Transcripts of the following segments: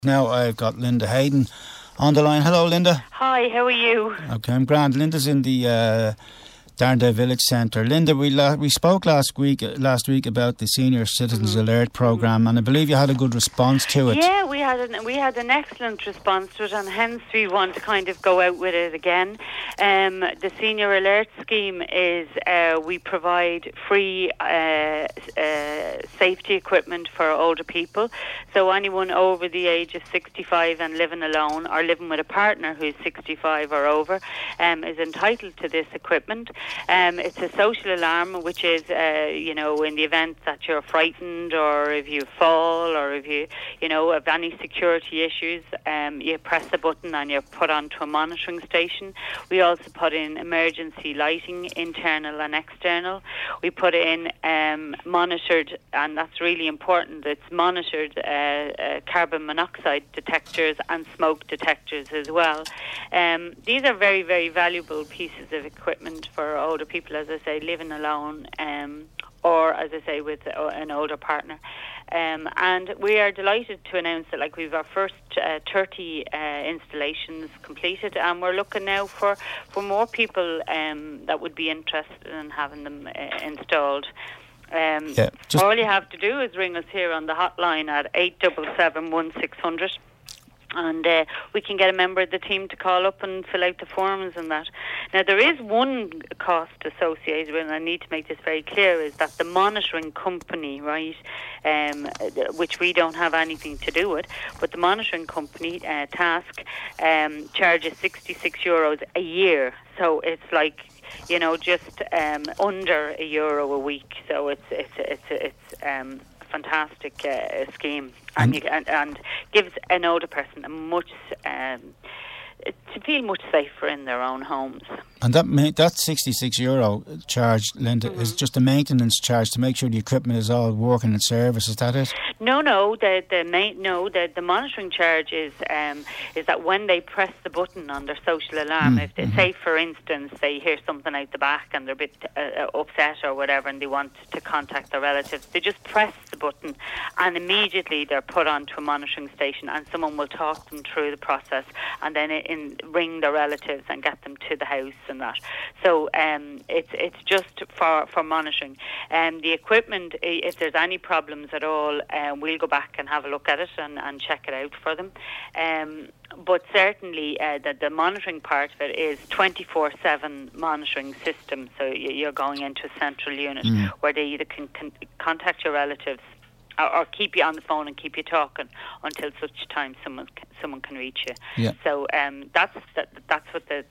Now I've got Linda Hayden on the line. Hello, Linda. Hi, how are you? Okay, I'm grand. Linda's in the Darndale Village Centre. Linda, we spoke last week about the Senior Citizens Alert Programme, and I believe you had a good response to it. Yeah, we had an excellent response to it, and hence we want to kind of go out with it again. The Senior Alert Scheme is we provide free safety equipment for older people. So anyone over the age of 65 and living alone or living with a partner who's 65 or over is entitled to this equipment. It's a social alarm, which is, in the event that you're frightened or if you fall or if you have any security issues, you press the button and you're put onto a monitoring station. We also put in emergency lighting, internal and external. We put in monitored, and that's really important, it's monitored carbon monoxide detectors and smoke detectors as well. These are very, very valuable pieces of equipment for older people, as I say, living alone, or as I say, with an older partner. And we are delighted to announce that we've our first 30 installations completed, and we're looking now for more people that would be interested in having them installed. All you have to do is ring us here on the hotline at 877-1600. And we can get a member of the team to call up and fill out the forms and that. Now, there is one cost associated with it, and I need to make this very clear, is that the monitoring company, right, which we don't have anything to do with, but the monitoring company, Task, charges €66 a year. So it's just under €1 a week. So it's fantastic scheme, and gives an older person a much to feel much safer in their own homes. And that €66 charge, Linda, is just a maintenance charge to make sure the equipment is all working in service. Is that it? No. The monitoring charge is that when they press the button on their social alarm, if they say, for instance, they hear something out the back and they're a bit upset or whatever, and they want to contact their relatives, they just press the button, and immediately they're put onto a monitoring station, and someone will talk them through the process, and then ring their relatives and get them to the house and that. So it's just for monitoring. The equipment, if there's any problems at all, we'll go back and have a look at it and check it out for them. But certainly the monitoring part of it is 24/7 monitoring system. So you're going into a central unit where they either can contact your relatives or keep you on the phone and keep you talking until such time someone can reach you. Yeah. So that's what the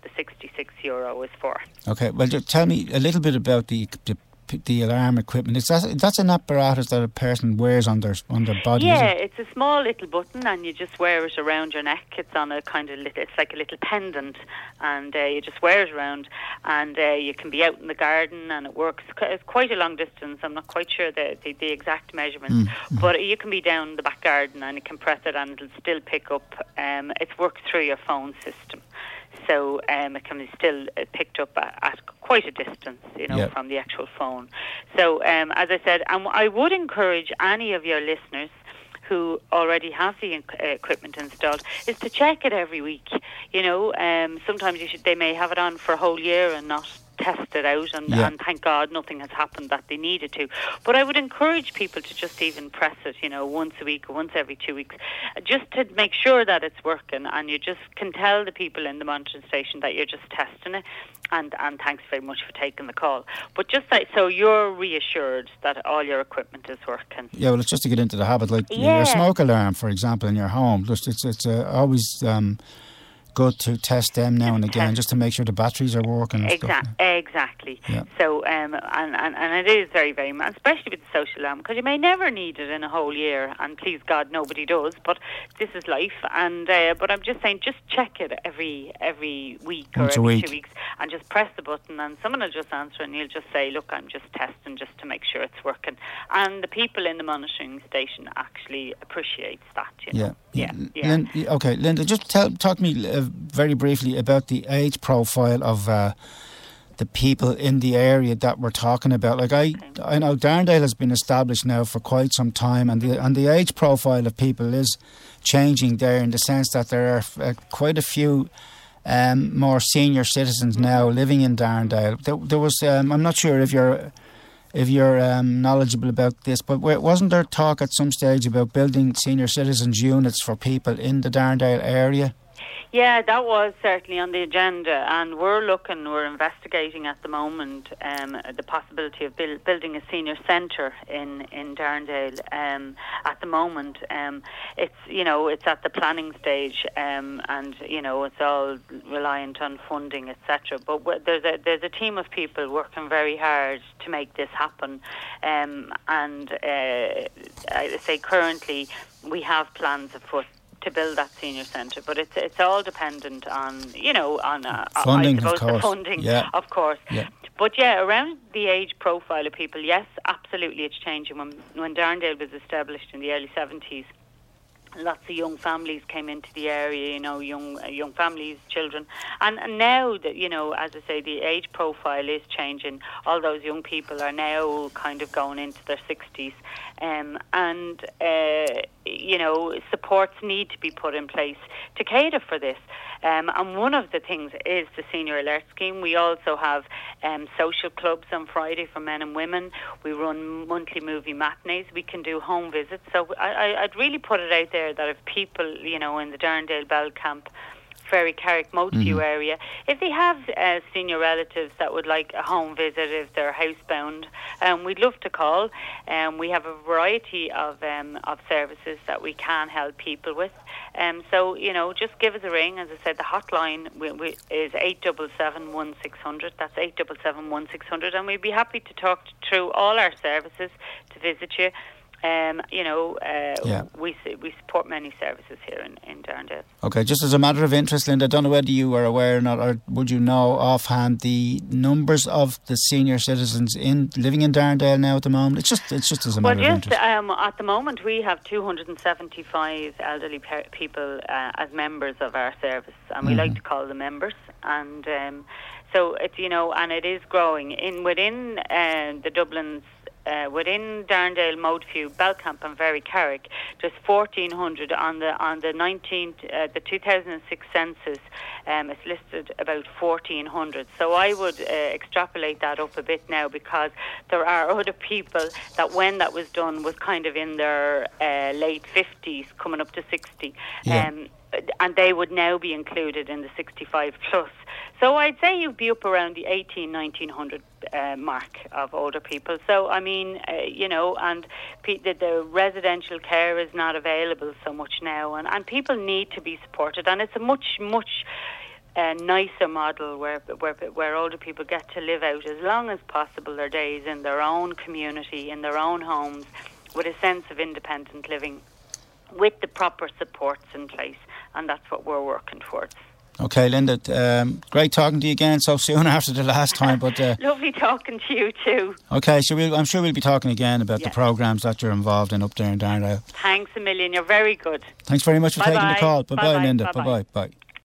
€66 is for. Okay. Well, just tell me a little bit about the alarm equipment. That's an apparatus that a person wears on their body. Yeah, it's a small little button, and you just wear it around your neck. It's on a kind of it's like a little pendant, and you just wear it around, and you can be out in the garden, and it works. It's quite a long distance. I'm not quite sure the exact measurements, but you can be down the back garden, and you can press it, and it'll still pick up. It's worked through your phone system. So it can be still picked up at quite a distance, from the actual phone. So as I said, I would encourage any of your listeners who already have the equipment installed is to check it every week. Sometimes they may have it on for a whole year and not test it out, and thank God nothing has happened that they needed to. But I would encourage people to just even press it, once a week or once every 2 weeks, just to make sure that it's working, and you just can tell the people in the monitoring station that you're just testing it. And thanks very much for taking the call. But just so you're reassured that all your equipment is working. Yeah, well, it's just to get into the habit, your smoke alarm, for example, in your home. It's always good to test them now and again, just to make sure the batteries are working. Exactly. Yeah. So, and it is very, very, especially with the social alarm, because you may never need it in a whole year, and please God, nobody does. But this is life, and but I'm just saying, just check it every week or every 2 weeks, and just press the button, and someone will just answer, and you'll just say, "Look, I'm just testing, just to make sure it's working." And the people in the monitoring station actually appreciates that. Yeah. Okay, Linda, just talk to me very briefly about the age profile of the people in the area that we're talking about. Like I know Darndale has been established now for quite some time, and the age profile of people is changing there, in the sense that there are quite a few more senior citizens now living in Darndale. There was I'm not sure if you're knowledgeable about this, but wasn't there talk at some stage about building senior citizens units for people in the Darndale area? Yeah, that was certainly on the agenda, and we're investigating at the moment the possibility of building a senior centre in Darndale. At the moment, it's at the planning stage, and it's all reliant on funding, etc. But there's a team of people working very hard to make this happen, and I say currently we have plans afoot to build that senior centre, but it's all dependent on funding, I suppose, of course. The funding, yeah. Of course. Yeah. But around the age profile of people, yes, absolutely, it's changing. When Darndale was established in the early 70s, lots of young families came into the area, young families, children. And now, that as I say, the age profile is changing. All those young people are now kind of going into their 60s. Supports need to be put in place to cater for this. And one of the things is the Senior Alert Scheme. We also have social clubs on Friday for men and women. We run monthly movie matinees. We can do home visits. So I'd really put it out there that if people, in the Darndale, Belcamp, Ferry, Carrick, Moteview area, if they have senior relatives that would like a home visit, if they're housebound, we'd love to call. We have a variety of services that we can help people with. So just give us a ring. As I said, the hotline is 877-1600. That's 877-1600, and we'd be happy to talk through all our services, to visit you. We support many services here in Darndale. Okay, just as a matter of interest, Linda, I don't know whether you are aware or not, or would you know offhand the numbers of the senior citizens living in Darndale now at the moment? It's just as a matter of interest. At the moment we have 275 elderly people as members of our service, and we like to call them members, and so it's and it is growing within the Dublin's. Within Darndale, Moteview, Belcamp and Ferry, Carrick, there's 1,400 on the 2006 census. It's listed about 1,400. So I would extrapolate that up a bit now, because there are other people that when that was done was kind of in their late 50s, coming up to 60. Yeah. And they would now be included in the 65 plus. So I'd say you'd be up around the 1,900 mark of older people. So, I mean, and the residential care is not available so much now, and people need to be supported. And it's a much nicer model where older people get to live out as long as possible their days in their own community, in their own homes, with a sense of independent living, with the proper supports in place. And that's what we're working towards. Okay, Linda, great talking to you again so soon after the last time. But lovely talking to you too. Okay, so I'm sure we'll be talking again about the programmes that you're involved in up there in Darndale. Thanks a million, you're very good. Thanks very much for taking the call. Bye-bye, Linda. Bye-bye. Bye-bye. Bye.